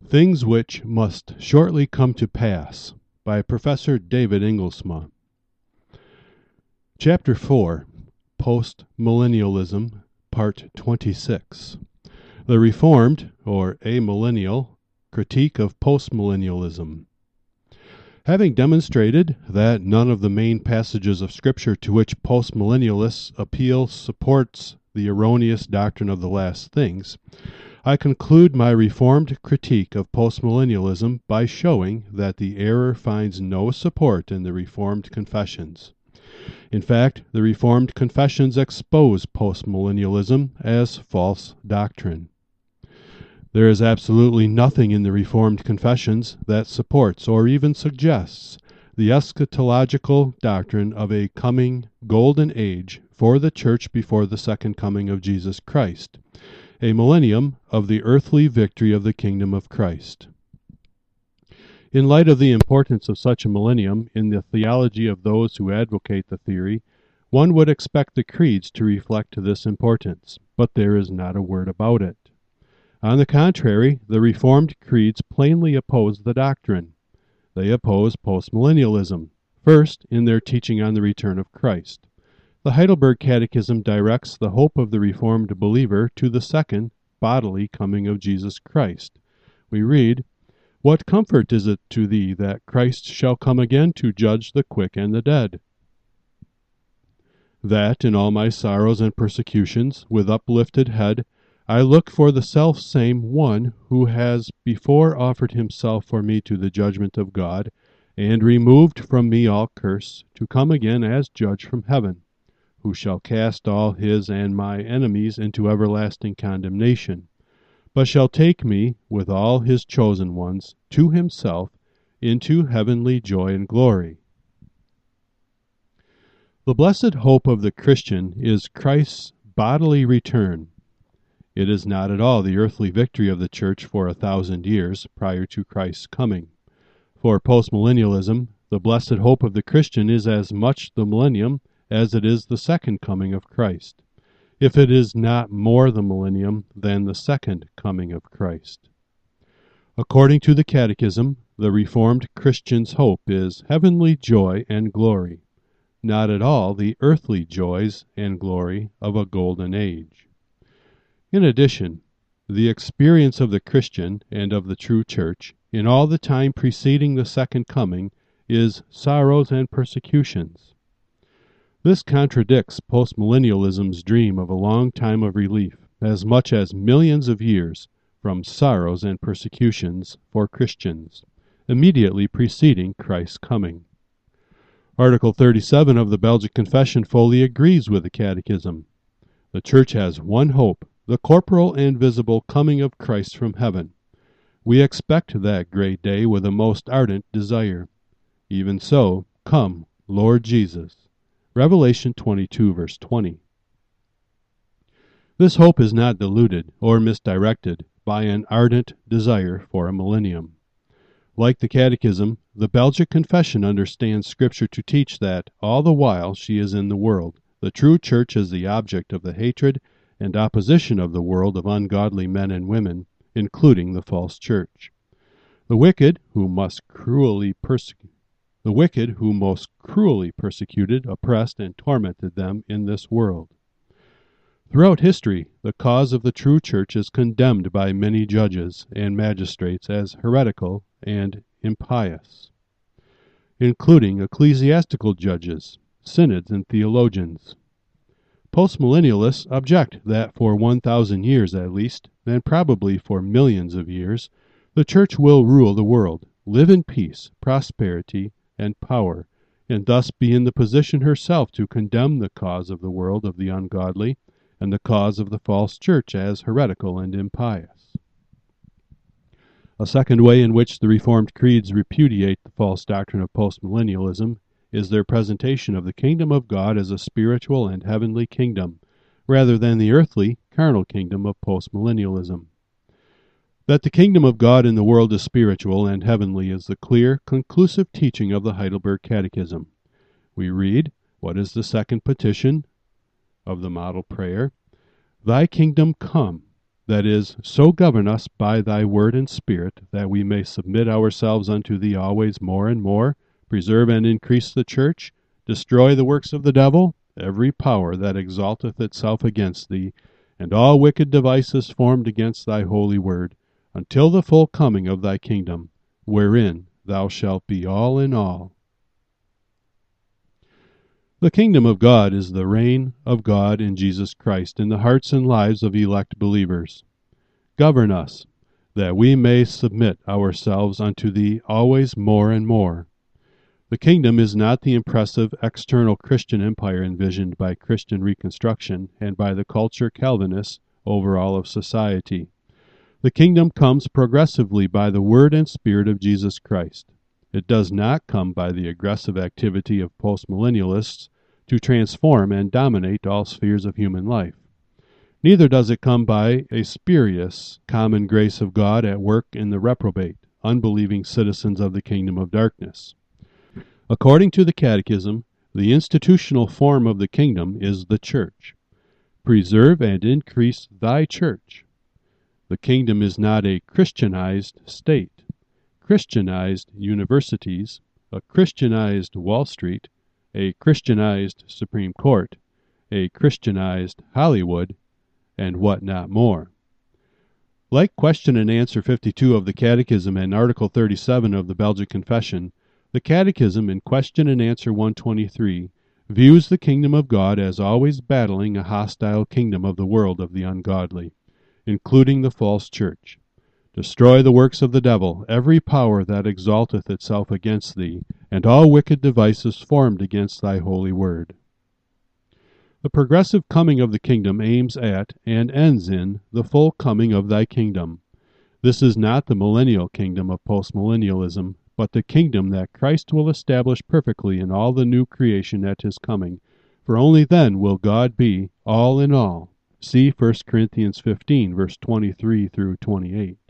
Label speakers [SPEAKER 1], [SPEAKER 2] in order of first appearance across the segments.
[SPEAKER 1] Things Which Must Shortly Come to Pass by Professor David Ingelsma. Chapter 4, Post-Millennialism, Part 26. The Reformed, or Amillennial, Critique of Postmillennialism. Having demonstrated that none of the main passages of Scripture to which postmillennialists appeal supports the erroneous doctrine of the last things, I conclude my Reformed critique of postmillennialism by showing that the error finds no support in the Reformed confessions. In fact, the Reformed confessions expose postmillennialism as false doctrine. There is absolutely nothing in the Reformed confessions that supports or even suggests the eschatological doctrine of a coming golden age for the church before the second coming of Jesus Christ, a millennium of the earthly victory of the kingdom of Christ. In light of the importance of such a millennium in the theology of those who advocate the theory, one would expect the creeds to reflect this importance, but there is not a word about it. On the contrary, the Reformed creeds plainly oppose the doctrine. They oppose postmillennialism, first in their teaching on the return of Christ. The Heidelberg Catechism directs the hope of the Reformed believer to the second bodily coming of Jesus Christ. We read, "What comfort is it to thee that Christ shall come again to judge the quick and the dead? That in all my sorrows and persecutions, with uplifted head, I look for the self-same one who has before offered himself for me to the judgment of God, and removed from me all curse, to come again as judge from heaven, who shall cast all his and my enemies into everlasting condemnation, but shall take me, with all his chosen ones, to himself, into heavenly joy and glory." The blessed hope of the Christian is Christ's bodily return. It is not at all the earthly victory of the church for 1,000 years prior to Christ's coming. For postmillennialism, the blessed hope of the Christian is as much the millennium as it is the second coming of Christ, if it is not more the millennium than the second coming of Christ. According to the Catechism, the Reformed Christian's hope is heavenly joy and glory, not at all the earthly joys and glory of a golden age. In addition, the experience of the Christian and of the true church in all the time preceding the second coming is sorrows and persecutions. This contradicts postmillennialism's dream of a long time of relief, as much as millions of years from sorrows and persecutions for Christians, immediately preceding Christ's coming. Article 37 of the Belgic Confession fully agrees with the Catechism. The Church has one hope, the corporal and visible coming of Christ from heaven. We expect that great day with a most ardent desire. Even so, come, Lord Jesus. Revelation 22, verse 20. This hope is not diluted or misdirected by an ardent desire for a millennium. Like the Catechism, the Belgic Confession understands Scripture to teach that, all the while she is in the world, the true church is the object of the hatred and opposition of the world of ungodly men and women, including the false church. The wicked, who most cruelly persecuted, oppressed, and tormented them in this world. Throughout history, the cause of the true church is condemned by many judges and magistrates as heretical and impious, including ecclesiastical judges, synods, and theologians. Postmillennialists object that for 1,000 years at least, and probably for millions of years, the church will rule the world, live in peace, prosperity, and power, and thus be in the position herself to condemn the cause of the world of the ungodly and the cause of the false church as heretical and impious. A second way in which the Reformed creeds repudiate the false doctrine of postmillennialism is their presentation of the kingdom of God as a spiritual and heavenly kingdom, rather than the earthly, carnal kingdom of postmillennialism. That the kingdom of God in the world is spiritual and heavenly is the clear, conclusive teaching of the Heidelberg Catechism. We read, what is the second petition of the model prayer? Thy kingdom come, that is, so govern us by thy word and spirit, that we may submit ourselves unto thee always more and more, preserve and increase the church, destroy the works of the devil, every power that exalteth itself against thee, and all wicked devices formed against thy holy word, until the full coming of thy kingdom, wherein thou shalt be all in all. The kingdom of God is the reign of God in Jesus Christ in the hearts and lives of elect believers. Govern us, that we may submit ourselves unto thee always more and more. The kingdom is not the impressive external Christian empire envisioned by Christian Reconstruction and by the culture Calvinists over all of society. The kingdom comes progressively by the word and spirit of Jesus Christ. It does not come by the aggressive activity of postmillennialists to transform and dominate all spheres of human life. Neither does it come by a spurious common grace of God at work in the reprobate, unbelieving citizens of the kingdom of darkness. According to the Catechism, the institutional form of the kingdom is the church. Preserve and increase thy church. The kingdom is not a Christianized state, Christianized universities, a Christianized Wall Street, a Christianized Supreme Court, a Christianized Hollywood, and what not more. Like Question and Answer 52 of the Catechism and Article 37 of the Belgic Confession, the Catechism in Question and Answer 123 views the kingdom of God as always battling a hostile kingdom of the world of the ungodly, including the false church. Destroy the works of the devil, every power that exalteth itself against thee, and all wicked devices formed against thy holy word. The progressive coming of the kingdom aims at and ends in the full coming of thy kingdom. This is not the millennial kingdom of postmillennialism, but the kingdom that Christ will establish perfectly in all the new creation at his coming, for only then will God be all in all. See 1 Corinthians 15, verse 23 through 28.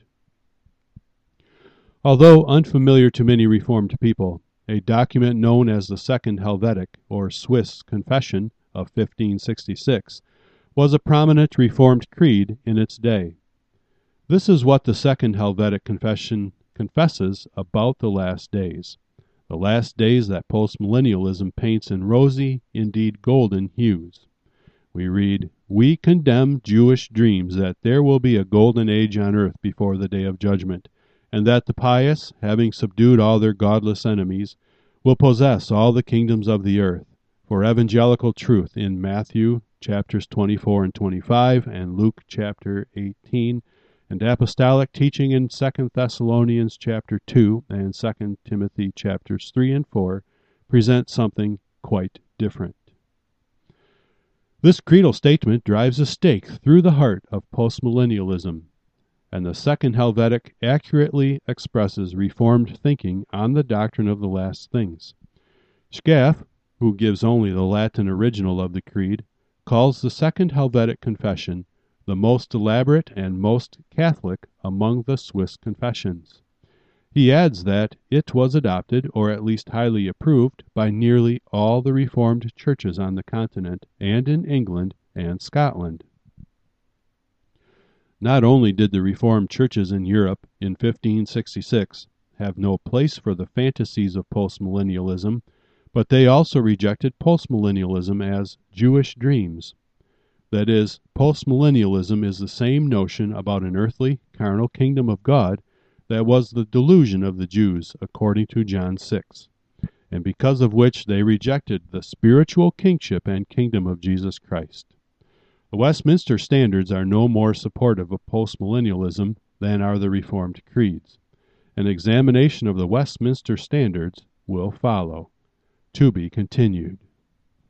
[SPEAKER 1] Although unfamiliar to many Reformed people, a document known as the Second Helvetic, or Swiss Confession, of 1566, was a prominent Reformed creed in its day. This is what the Second Helvetic Confession confesses about the last days that postmillennialism paints in rosy, indeed golden hues. We read, "We condemn Jewish dreams that there will be a golden age on earth before the day of judgment, and that the pious, having subdued all their godless enemies, will possess all the kingdoms of the earth. For evangelical truth in Matthew chapters 24 and 25 and Luke chapter 18, and apostolic teaching in 2 Thessalonians chapter 2 and 2 Timothy chapters 3 and 4 present something quite different." This creedal statement drives a stake through the heart of postmillennialism, and the Second Helvetic accurately expresses Reformed thinking on the doctrine of the last things. Schaff, who gives only the Latin original of the creed, calls the Second Helvetic Confession the most elaborate and most Catholic among the Swiss confessions. He adds that it was adopted, or at least highly approved, by nearly all the Reformed churches on the continent and in England and Scotland. Not only did the Reformed churches in Europe in 1566 have no place for the fantasies of postmillennialism, but they also rejected postmillennialism as Jewish dreams. That is, postmillennialism is the same notion about an earthly, carnal kingdom of God that was the delusion of the Jews, according to John 6, and because of which they rejected the spiritual kingship and kingdom of Jesus Christ. The Westminster Standards are no more supportive of postmillennialism than are the Reformed creeds. An examination of the Westminster Standards will follow. To be continued.